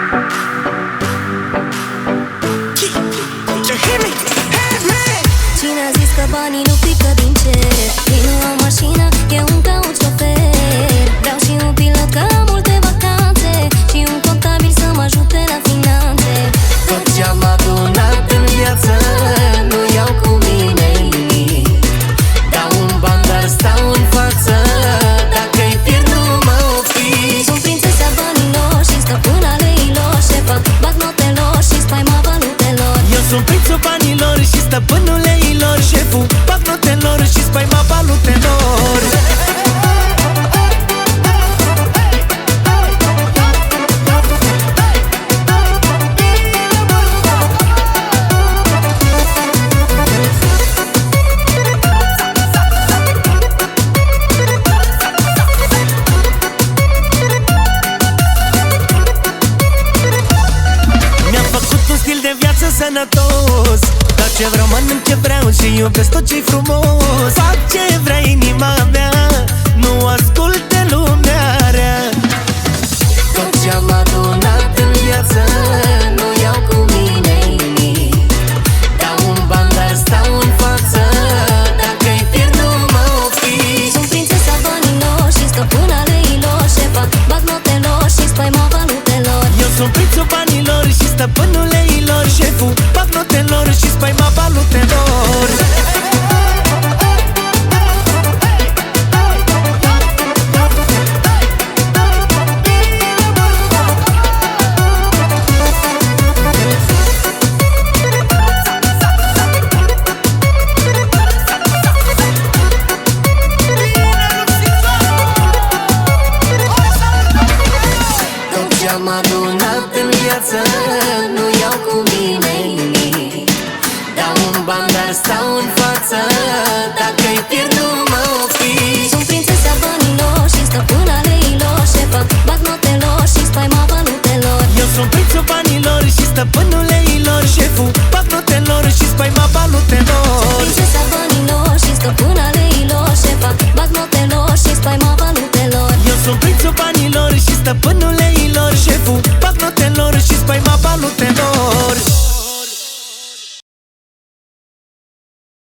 Cine a zis că banii nu pică din cer? Ei nu au mașină, eu încă un șofer. Vreau și un pilot că am multe vacanțe și un contabil să mă ajute la finanțe. Tot ce-am adunat în viață nu iau cu mine nimic. Dau un ban, dar stau în față, dacă-i pierd nu mă ofi. Sunt prințesa banilor și stăpâna leilor, șefa bagnotelor și spaima valutelor. Eu sunt prințul banilor și stăpânul leilor, șeful bagnotelor și spaima valutelor. Sănătos, dar ce vreau mănânc ce vreau și iubesc tot ce-i frumos. Fac ce vrea inima mea, nu ascult de lumea rea. Tot ce-am adunat în viață nu iau cu mine nimic. Dau un ban, dar stau în față, dacă-i pierd nu mă ofi. Sunt prințesa banilor și stăpâna leilor, șefa bagnotelor și spaima valutelor. Eu sunt prințul banilor și stăpânul leilor, șeful bagnotelor și spaima valutelor. Tot ce-am adunat în viață nu iau cu mine nimic. Dau un ban, dar stau în față,